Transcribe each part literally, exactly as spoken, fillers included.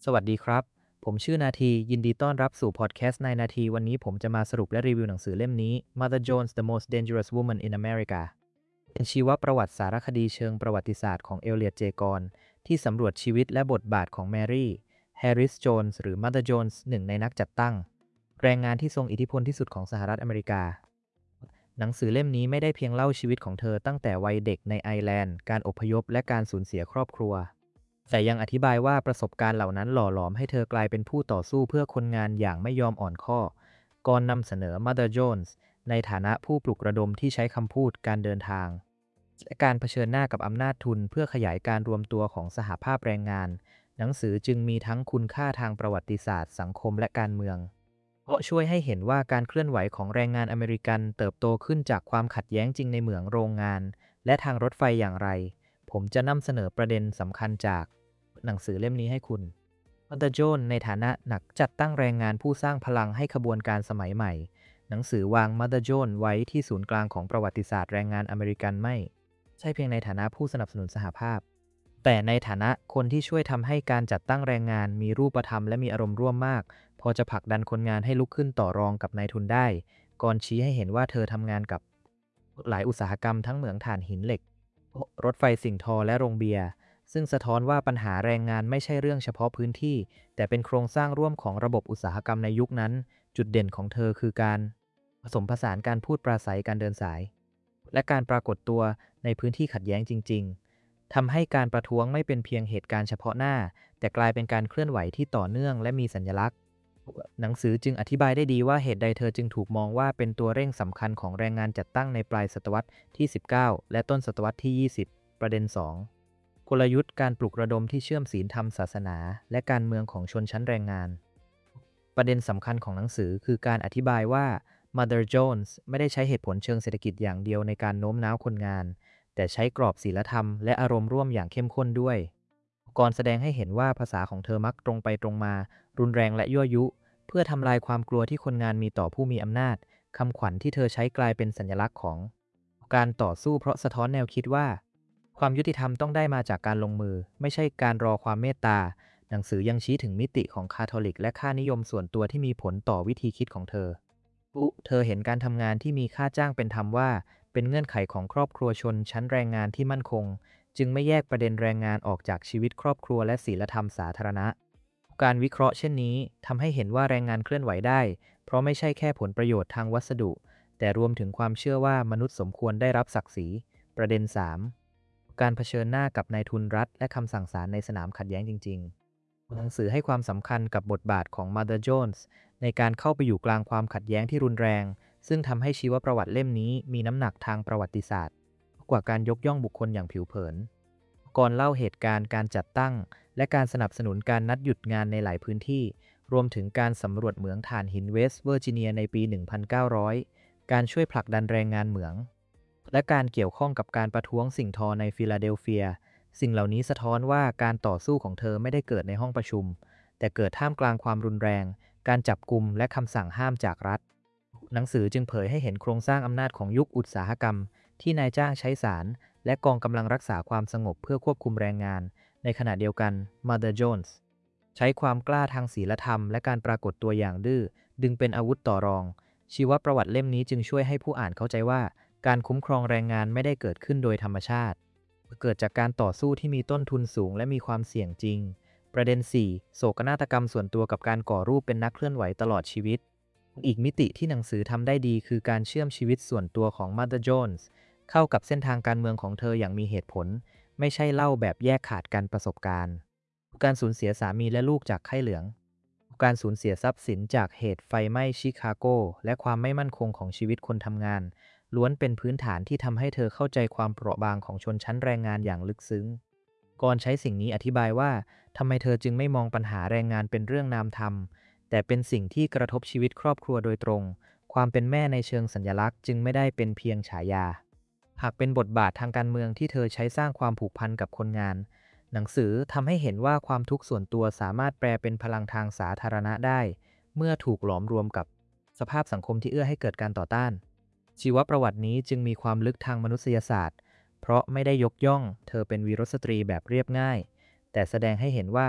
สวัสดีครับ ผมชื่อนาทียินดีต้อนรับสู่พอดแคสต์ในนาทีวันนี้ผมจะมาสรุปและรีวิวหนังสือเล่มนี้ Mother Jones The Most Dangerous Woman in America เป็นชีวประวัติสารคดีเชิงประวัติศาสตร์ของเอลเลียต เจ กอนที่สำรวจชีวิตและบทบาทของแมรี่แฮร์ริส โจนส์หรือ Mother Jones หนึ่งในนักจัดตั้งแรงงานที่ทรงอิทธิพลที่สุดของสหรัฐอเมริกาหนังสือเล่มนี้ไม่ได้เพียงเล่าชีวิตของเธอตั้งแต่วัยเด็กในไอร์แลนด์การอพยพและการสูญเสียครอบครัว แต่ยังอธิบายว่าประสบการณ์เหล่านั้นหล่อหลอมให้เธอกลายเป็นผู้ต่อสู้เพื่อคนงานอย่างไม่ยอมอ่อนข้อก่อนนำเสนอ Mother Jones ในฐานะผู้ปลุกระดมที่ใช้คำพูดการเดินทางและการเผชิญหน้ากับอำนาจทุนเพื่อขยายการรวมตัวของสหภาพแรงงานหนังสือจึงมีทั้งคุณค่าทางประวัติศาสตร์สังคมและการเมืองเพราะช่วยให้เห็นว่าการเคลื่อนไหวของแรงงานอเมริกันเติบโตขึ้นจากความขัดแย้งจริงในเหมืองโรงงานและทางรถไฟอย่างไรผมจะนำเสนอประเด็นสำคัญจากหนังสือเล่มนี้ให้คุณ Mother Jones ในฐานะนักจัดตั้งแรงงานผู้สร้างพลังให้ขบวนการสมัยใหม่หนังสือวาง Mother Jones ไว้ที่ศูนย์กลางของประวัติศาสตร์แรงงานอเมริกันไม่ใช่เพียงในฐานะผู้สนับสนุนสหภาพแต่ในฐานะคนที่ช่วยทำให้การจัดตั้งแรงงานมีรูปธรรมและมีอารมณ์ร่วมมากพอจะผลักดันคนงานให้ลุกขึ้นต่อรองกับนายทุนได้ก่อนชี้ให้เห็นว่าเธอทำงานกับหลายอุตสาหกรรมทั้งเหมืองถ่านหินเหล็กรถไฟสิ่งทอและโรงเบียร์ ซึ่งสะท้อนว่าปัญหาแรงงานไม่ใช่เรื่องเฉพาะพื้นที่แต่เป็นโครงสร้างร่วมของระบบอุตสาหกรรมในยุคนั้นจุดเด่นของเธอคือการผสมผสานการพูดปราศัยการเดินสายและการปรากฏตัวในพื้นที่ขัดแย้งจริงๆทำให้การประท้วงไม่เป็นเพียงเหตุการณ์เฉพาะหน้าแต่กลายเป็นการเคลื่อนไหวที่ต่อเนื่องและมีสัญลักษณ์หนังสือจึงอธิบายได้ดีว่าเหตุใดเธอจึงถูกมองว่าเป็นตัวเร่งสำคัญของแรงงานจัดตั้งในปลายศตวรรษที่สิบเก้าและต้นศตวรรษที่ยี่สิบประเด็นสอง กลยุทธ์การปลุกระดมที่เชื่อมศีลธรรมศาสนาและการเมืองของชนชั้นแรงงานประเด็นสำคัญของหนังสือคือการอธิบายว่า Mother Jones ไม่ได้ใช้เหตุผลเชิงเศรษฐกิจอย่างเดียวในการโน้มน้าวคนงานแต่ใช้กรอบศีลธรรมและอารมณ์ร่วมอย่างเข้มข้นด้วยก่อนแสดงให้เห็นว่าภาษาของเธอมักตรงไปตรงมารุนแรงและยั่วยุเพื่อทำลายความกลัวที่คนงานมีต่อผู้มีอำนาจคำขวัญที่เธอใช้กลายเป็นสัญลักษณ์ของการต่อสู้เพราะสะท้อนแนวคิดว่า ความยุติธรรมต้องได้มาจากการลงมือไม่ใช่การรอความเมตตาหนังสือยังชี้ถึงมิติของคาทอลิกและค่านิยมส่วนตัวที่มีผลต่อวิธีคิดของเธออุเธอเห็นการทำงานที่มีค่าจ้างเป็นธรรมว่าเป็นเงื่อนไขของครอบครัวชนชั้นแรงงานที่มั่นคงจึงไม่แยกประเด็นแรงงานออกจากชีวิตครอบครัวและศีลธรรมสาธารณะการวิเคราะห์เช่นนี้ทำให้เห็นว่าแรงงานเคลื่อนไหวได้เพราะไม่ใช่แค่ผลประโยชน์ทางวัสดุแต่รวมถึงความเชื่อว่ามนุษย์สมควรได้รับศักดิ์ศรีประเด็นสาม การเผชิญหน้ากับนายทุนรัฐและคำสั่งศาลในสนามขัดแย้งจริงๆหนังสือให้ความสำคัญกับบทบาทของ Mother Jones ในการเข้าไปอยู่กลางความขัดแย้งที่รุนแรงซึ่งทำให้ชีวประวัติเล่มนี้มีน้ำหนักทางประวัติศาสตร์กว่าการยกย่องบุคคลอย่างผิวเผินก่อนเล่าเหตุการณ์การจัดตั้งและการสนับสนุนการนัดหยุดงานในหลายพื้นที่รวมถึงการสำรวจเหมืองถ่านหินเวสต์เวอร์จิเนียในปี หนึ่งพันเก้าร้อย การช่วยผลักดันแรงงานเหมือง และการเกี่ยวข้องกับการประท้วงสิ่งทอในฟิลาเดลเฟียสิ่งเหล่านี้สะท้อนว่าการต่อสู้ของเธอไม่ได้เกิดในห้องประชุมแต่เกิดท่ามกลางความรุนแรงการจับกุมและคำสั่งห้ามจากรัฐหนังสือจึงเผยให้เห็นโครงสร้างอำนาจของยุคอุตสาหกรรมที่นายจ้างใช้ศาลและกองกำลังรักษาความสงบเพื่อควบคุมแรงงานในขณะเดียวกัน Mother Jones ใช้ความกล้าทางศีลธรรมและการปรากฏตัวอย่างดื้อดึงเป็นอาวุธต่อรองชีวประวัติเล่มนี้จึงช่วยให้ผู้อ่านเข้าใจว่าการคุ้มครองแรงงานไม่ได้เกิดขึ้นโดยธรรมชาติเกิดจากการต่อสู้ที่มีต้นทุนสูงและมีความเสี่ยงจริงประเด็นสี่โศกนาฏกรรมส่วนตัวกับการก่อรูปเป็นนักเคลื่อนไหวตลอดชีวิตอีกมิติที่หนังสือทำได้ดีคือการเชื่อมชีวิตส่วนตัวของ Mother Jones เข้ากับเส้นทางการเมืองของเธออย่างมีเหตุผลไม่ใช่เล่าแบบแยกขาดกันประสบการณ์การสูญเสียสามีและลูกจากไข้เหลืองการสูญเสียทรัพย์สินจากเหตุไฟไหม้ชิคาโกและความไม่มั่นคงของชีวิตคนทำงานล้วนเป็นพื้นฐานที่ทำให้เธอเข้าใจความเปราะบางของชนชั้นแรงงานอย่างลึกซึ้งก่อนใช้สิ่งนี้อธิบายว่าทำไมเธอจึงไม่มองปัญหาแรงงานเป็นเรื่องนามธรรมแต่เป็นสิ่งที่กระทบชีวิตครอบครัวโดยตรงความเป็นแม่ในเชิงสัญลักษณ์จึงไม่ได้เป็นเพียงฉายาหากเป็นบทบาททางการเมืองที่เธอใช้สร้างความผูกพันกับคนงานหนังสือทำให้เห็นว่าความทุกข์ส่วนตัวสามารถแปลเป็นพลังทางสาธารณะได้เมื่อถูกหลอมรวมกับสภาพสังคมที่เอื้อให้เกิดการต่อต้าน ชีวประวัตินี้จึงมีความลึกทางมนุษยศาสตร์เพราะไม่ได้ยกย่องเธอเป็นวีรสตรีแบบเรียบง่ายแต่แสดงให้เห็นว่า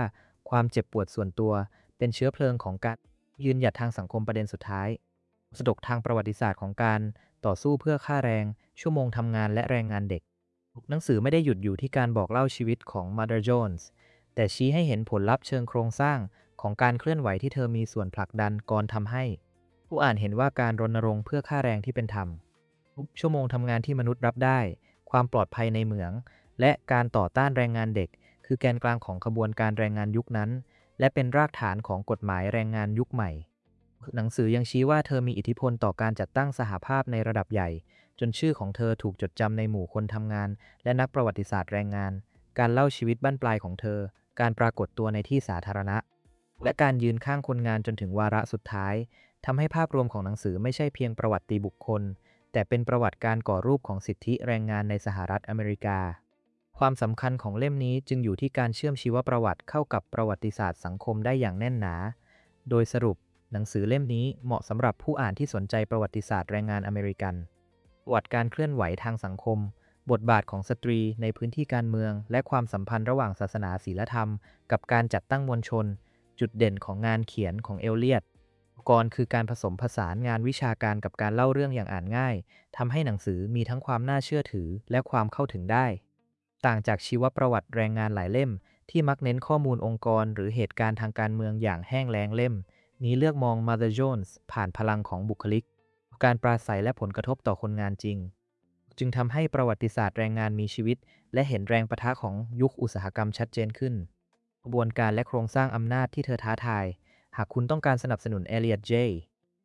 ความเจ็บปวดส่วนตัวเป็นเชื้อเพลิงของการยืนหยัดทางสังคมประเด็นสุดท้ายสดกทางประวัติศาสตร์ของการต่อสู้เพื่อค่าแรงชั่วโมงทำงานและแรงงานเด็กหนังสือไม่ได้หยุดอยู่ที่การบอกเล่าชีวิตของ Mother Jones แต่ชี้ให้เห็นผลลัพธ์เชิงโครงสร้างของการเคลื่อนไหวที่เธอมีส่วนผลักดันก่อนทำให้ผู้อ่านเห็นว่าการรณรงค์เพื่อค่าแรงที่เป็นธรรมชั่วโมงทำงานที่มนุษย์รับได้ความปลอดภัยในเหมืองและการต่อต้านแรงงานเด็กคือแกนกลางของขบวนการแรงงานยุคนั้นและเป็นรากฐานของกฎหมายแรงงานยุคใหม่หนังสือยังชี้ว่าเธอมีอิทธิพลต่อการจัดตั้งสหภาพในระดับใหญ่จนชื่อของเธอถูกจดจำในหมู่คนทำงานและนักประวัติศาสตร์แรงงานการเล่าชีวิตบั้นปลายของเธอการปรากฏตัวในที่สาธารณะและการยืนข้างคนงานจนถึงวาระสุดท้ายทำให้ภาพรวมของหนังสือไม่ใช่เพียงประวัติบุคคลแต่เป็นประวัติการก่อรูปของสิทธิแรงงานในสหรัฐอเมริกาความสำคัญของเล่มนี้จึงอยู่ที่การเชื่อมชีวประวัติเข้ากับประวัติศาสตร์สังคมได้อย่างแน่นหนาโดยสรุปหนังสือเล่มนี้เหมาะสำหรับผู้อ่านที่สนใจประวัติศาสตร์แรงงานอเมริกันประวัติการเคลื่อนไหวทางสังคมบทบาทของสตรีในพื้นที่การเมืองและความสัมพันธ์ระหว่างศาสนาศีลธรรมกับการจัดตั้งมวลชนจุดเด่นของงานเขียนของเอลเลียตกรคือการผสมผสานงานวิชาการกับการเล่าเรื่องอย่างอ่านง่ายทำให้หนังสือมีทั้งความน่าเชื่อถือและความเข้าถึงได้ต่างจากชีวประวัติแรงงานหลายเล่มที่มักเน้นข้อมูลองค์กรหรือเหตุการณ์ทางการเมืองอย่างแห้งแล้งเล่มนี้เลือกมอง Mother Jones ผ่านพลังของบุคลิกการปราศัยและผลกระทบต่อคนงานจริงจึงทำให้ประวัติศาสตร์แรงงานมีชีวิตและเห็นแรงปะทะของยุคอุตสาหกรรมชัดเจนขึ้นกระบวนการและโครงสร้างอำนาจที่เธอท้าทายหากคุณต้องการสนับสนุน Elliot J